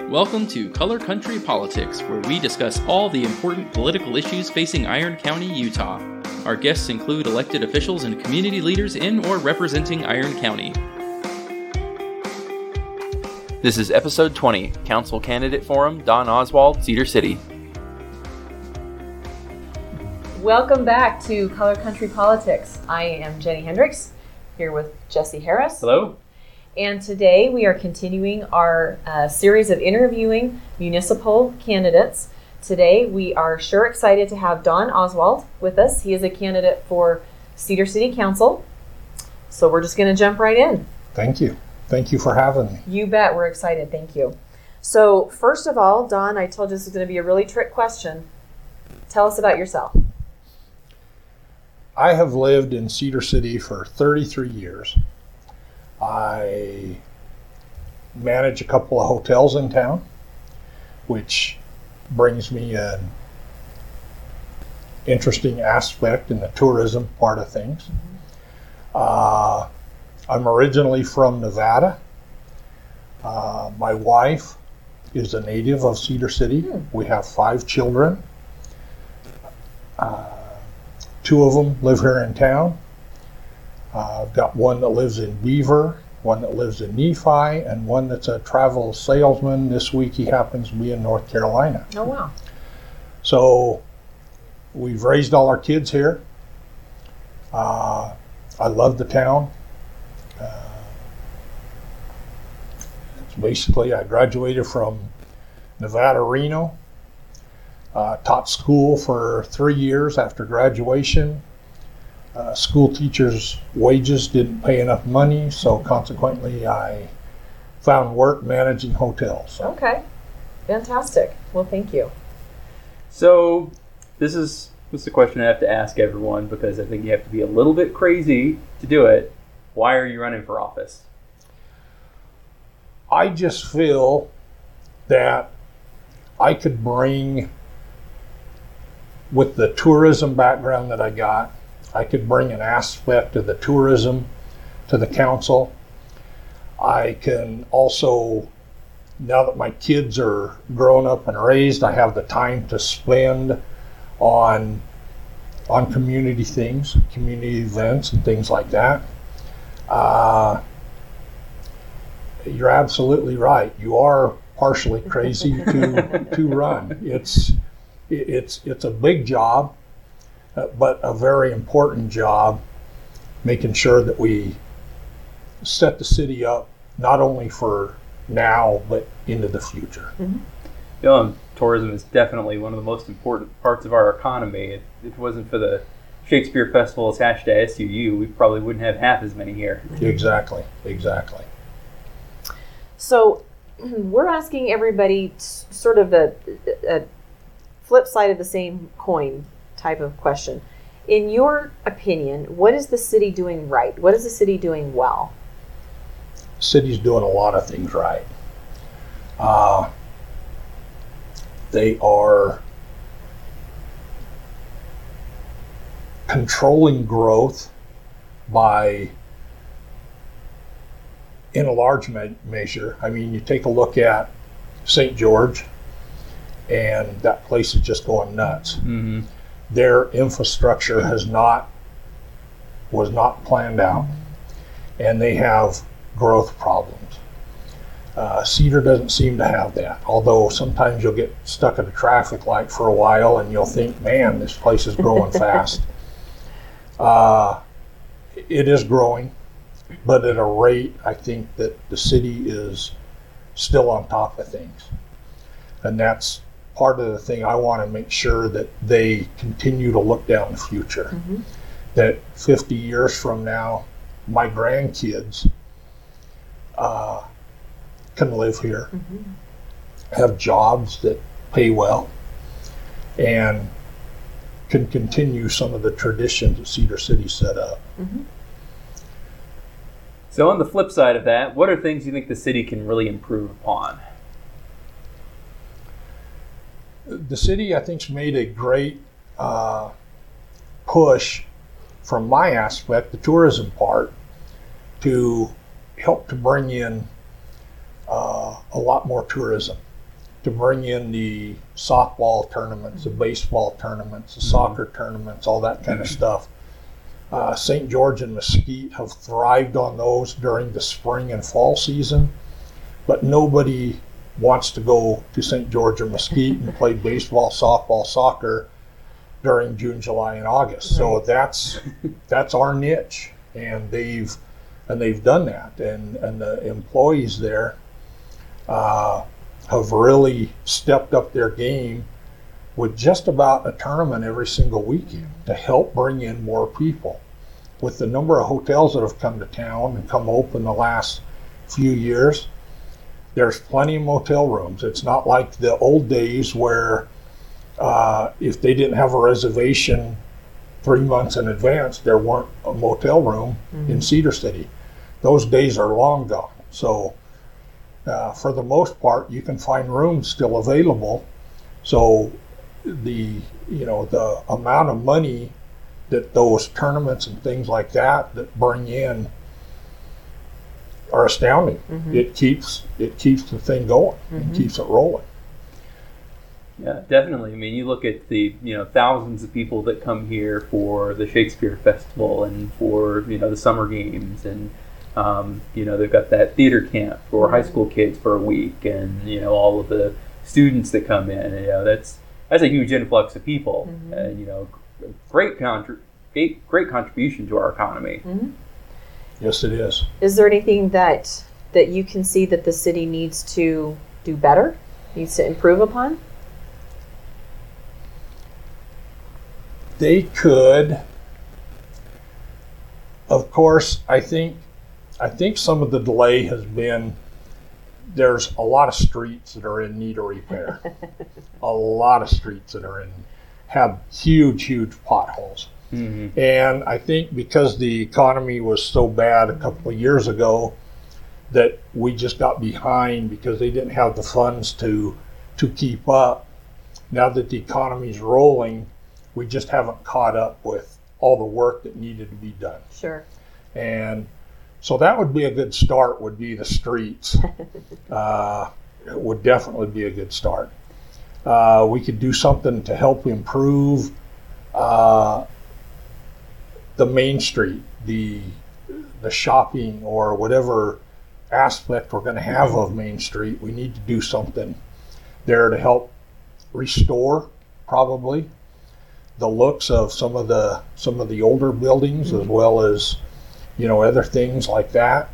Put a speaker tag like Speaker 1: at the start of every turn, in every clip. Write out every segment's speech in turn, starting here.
Speaker 1: Welcome to Color Country Politics, where we discuss all the important political issues facing Iron County, Utah. Our guests include elected officials and community leaders in or representing Iron County. This is episode 20, Council Candidate Forum, Don Oswald, Cedar City.
Speaker 2: Welcome back to Color Country Politics. I am Jenny Hendricks, here with Jesse Harris.
Speaker 1: Hello.
Speaker 2: And today we are continuing our series of interviewing municipal candidates. Today we are sure excited to have Don Oswald with us. He is a candidate for Cedar City Council. So we're just going to jump right in.
Speaker 3: Thank you. Thank you for having me.
Speaker 2: You bet. We're excited. Thank you. So first of all, Don, I told you this is going to be a really trick question. Tell us about yourself.
Speaker 3: I have lived in Cedar City for 33 years. I manage a couple of hotels in town, which brings me an interesting aspect in the tourism part of things. I'm originally from Nevada. My wife is a native of Cedar City. We have 5 children. 2 of them live here in town. I've got one that lives in Beaver, one that lives in Nephi, and one that's a travel salesman. This week he happens to be in North Carolina.
Speaker 2: Oh, wow.
Speaker 3: So we've raised all our kids here. I love the town. Basically, I graduated from Nevada, Reno. Taught school for 3 years after graduation. School teachers' wages didn't pay enough money, so consequently I found work managing hotels.
Speaker 2: Okay, fantastic. Well, thank you.
Speaker 1: So this is a question I have to ask everyone because I think you have to be a little bit crazy to do it. Why are you running for office?
Speaker 3: I just feel that I could bring, with the tourism background that I got, I could bring an aspect of the tourism to the council. I can also, now that my kids are grown up and raised, I have the time to spend on community things, community events and things like that. You're absolutely right. You are partially crazy to run. It's a big job, but a very important job, making sure that we set the city up not only for now but into the future.
Speaker 1: Mm-hmm. Tourism is definitely one of the most important parts of our economy. If it wasn't for the Shakespeare Festival attached to SUU, we probably wouldn't have half as many here.
Speaker 3: Exactly.
Speaker 2: So we're asking everybody sort of a flip side of the same coin type of question. In your opinion, what is the city doing right? What is the city doing well?
Speaker 3: The city's doing a lot of things right. They are controlling growth by, in a large measure. I mean, you take a look at St. George, and that place is just going nuts. Mm-hmm. Their infrastructure was not planned out, and they have growth problems. Cedar doesn't seem to have that, although sometimes you'll get stuck at a traffic light for a while and you'll think, man, this place is growing fast. It is growing, but at a rate I think that the city is still on top of things. And that's part of the thing I want to make sure that they continue to look down the future. Mm-hmm. That 50 years from now, my grandkids can live here, mm-hmm. have jobs that pay well, and can continue some of the traditions that Cedar City set up.
Speaker 2: Mm-hmm.
Speaker 1: So on the flip side of that, what are things you think the city can really improve upon?
Speaker 3: The city, I think, has made a great push from my aspect, the tourism part, to help to bring in a lot more tourism. to bring in the softball tournaments, the baseball tournaments, the soccer tournaments, all that kind of stuff. St. George and Mesquite have thrived on those during the spring and fall season, but nobody wants to go to St. George or Mesquite and play baseball, softball, soccer during June, July, and August. So that's our niche, and they've done that, and the employees there have really stepped up their game with just about a tournament every single weekend to help bring in more people. With the number of hotels that have come to town and come open the last few years, there's plenty of motel rooms. It's not like the old days where if they didn't have a reservation 3 months in advance, there weren't a motel room in Cedar City. Those days are long gone. So for the most part, you can find rooms still available. So the amount of money that those tournaments and things like that bring in are astounding. It keeps the thing going and keeps it rolling.
Speaker 1: Yeah, definitely. I mean, you look at the thousands of people that come here for the Shakespeare Festival and for the summer games, and they've got that theater camp for high school kids for a week, and all of the students that come in. And, that's a huge influx of people, and great contribution to our economy.
Speaker 3: Yes, it is.
Speaker 2: Is there anything that you can see that the city needs to do better, needs to improve upon?
Speaker 3: They could. Of course, I think some of the delay has been there's a lot of streets that are in need of repair. A lot of streets that have huge potholes. And I think because the economy was so bad a couple of years ago that we just got behind because they didn't have the funds to keep up. Now that the economy's rolling, we just haven't caught up with all the work that needed to be done.
Speaker 2: Sure.
Speaker 3: And so that would be a good start, would be the streets. It would definitely be a good start. We could do something to help improve the main street, the shopping or whatever aspect we're going to have of Main Street. We need to do something there to help restore probably the looks of some of the older buildings, as well as other things like that.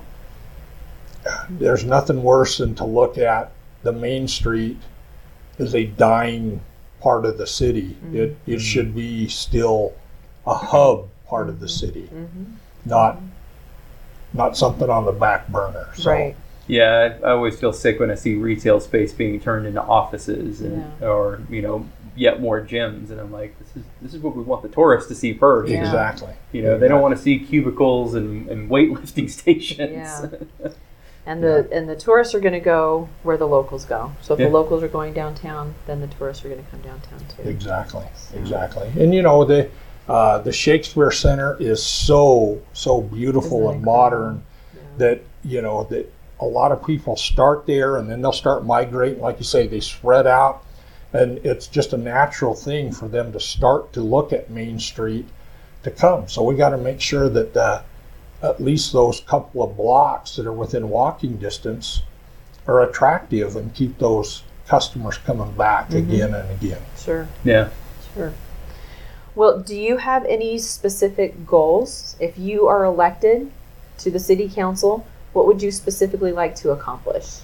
Speaker 3: There's nothing worse than to look at the Main Street as a dying part of the city. It should be still a hub part of the city, not something on the back burner. So.
Speaker 2: Right.
Speaker 1: Yeah, I always feel sick when I see retail space being turned into offices or yet more gyms, and I'm like, this is what we want the tourists to see first.
Speaker 3: Yeah. Exactly.
Speaker 1: They don't want to see cubicles and weightlifting stations.
Speaker 2: Yeah. And the tourists are going to go where the locals go. So if the locals are going downtown, then the tourists are going to come downtown too.
Speaker 3: Exactly. And the Shakespeare Center is so beautiful and modern that that a lot of people start there and then they'll start migrating. Like you say, they spread out, and it's just a natural thing for them to start to look at Main Street to come. So we got to make sure that at least those couple of blocks that are within walking distance are attractive and keep those customers coming back again and again.
Speaker 2: Sure.
Speaker 1: Yeah.
Speaker 2: Sure. Well, do you have any specific goals? If you are elected to the city council, what would you specifically like to accomplish?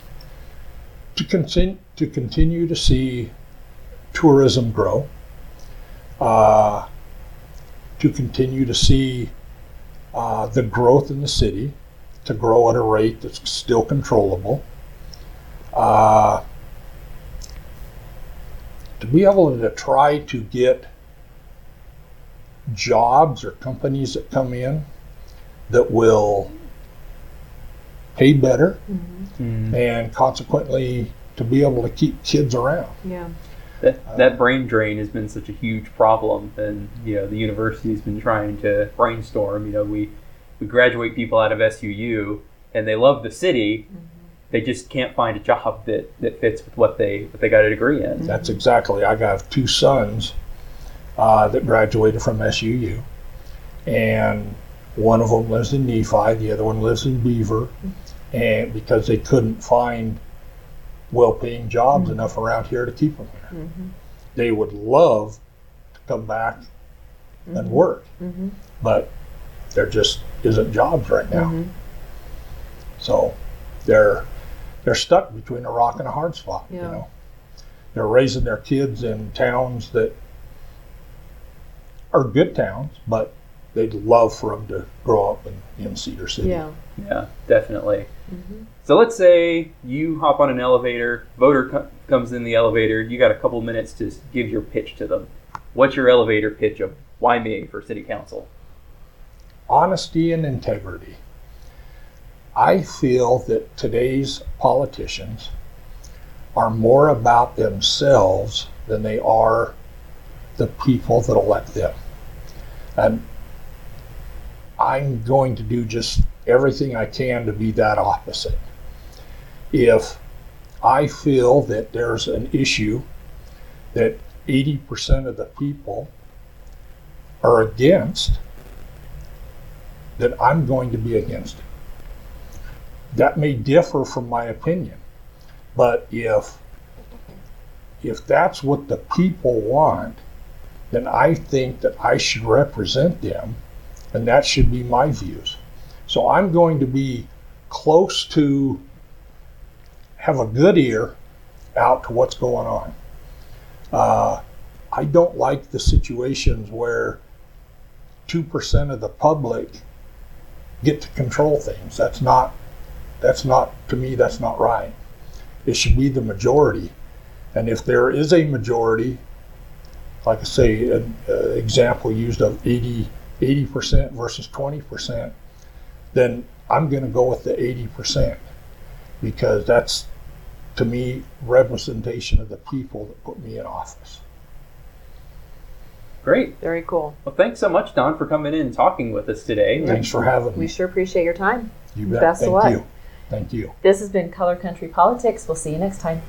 Speaker 3: To continue to see tourism grow, to continue to see the growth in the city, to grow at a rate that's still controllable, to be able to try to get jobs or companies that come in that will pay better, and consequently to be able to keep kids around.
Speaker 2: Yeah.
Speaker 1: That brain drain has been such a huge problem, and the university's been trying to brainstorm. We graduate people out of SUU and they love the city, they just can't find a job that fits with what they got a degree in.
Speaker 3: That's exactly. I got 2 sons that graduated from SUU, and one of them lives in Nephi, the other one lives in Beaver, and because they couldn't find well-paying jobs enough around here to keep them here. They would love to come back and work, but there just isn't jobs right now. So they're stuck between a rock and a hard spot.
Speaker 2: Yeah.
Speaker 3: You know, they're raising their kids in towns that are good towns, but they'd love for them to grow up in Cedar City.
Speaker 2: Yeah.
Speaker 1: Yeah, definitely. So let's say you hop on an elevator, voter comes in the elevator, you got a couple minutes to give your pitch to them. What's your elevator pitch of why me for city council?
Speaker 3: Honesty and integrity. I feel that today's politicians are more about themselves than they are the people that elect them. And I'm going to do just everything I can to be that opposite. If I feel that there's an issue that 80% of the people are against, then I'm going to be against it. That may differ from my opinion, but if that's what the people want, then I think that I should represent them, and that should be my views. So I'm going to be close to, have a good ear out to what's going on. I don't like the situations where 2% of the public get to control things. That's not, to me, that's not right. It should be the majority. And if there is a majority, like I say, an example used of 80% versus 20%, then I'm going to go with the 80%, because that's, to me, representation of the people that put me in office.
Speaker 1: Great.
Speaker 2: Very cool.
Speaker 1: Well, thanks so much, Don, for coming in and talking with us today.
Speaker 3: Thanks for having me.
Speaker 2: We sure appreciate your time.
Speaker 3: You bet.
Speaker 2: Best of
Speaker 3: Thank
Speaker 2: luck.
Speaker 3: you. Thank you.
Speaker 2: This has been Color Country Politics. We'll see you next time.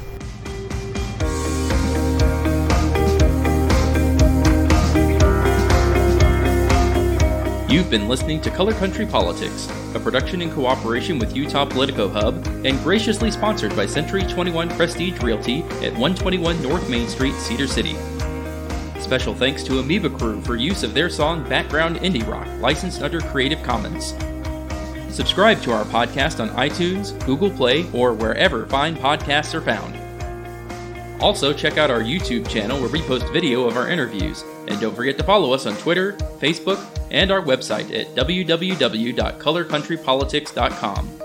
Speaker 4: You've been listening to Color Country Politics, a production in cooperation with Utah Politico Hub and graciously sponsored by Century 21 Prestige Realty at 121 North Main Street, Cedar City. Special thanks to Amoeba Crew for use of their song Background Indie Rock, licensed under Creative Commons. Subscribe to our podcast on iTunes, Google Play, or wherever fine podcasts are found. Also, check out our YouTube channel where we post video of our interviews. And don't forget to follow us on Twitter, Facebook, and our website at www.colorcountrypolitics.com.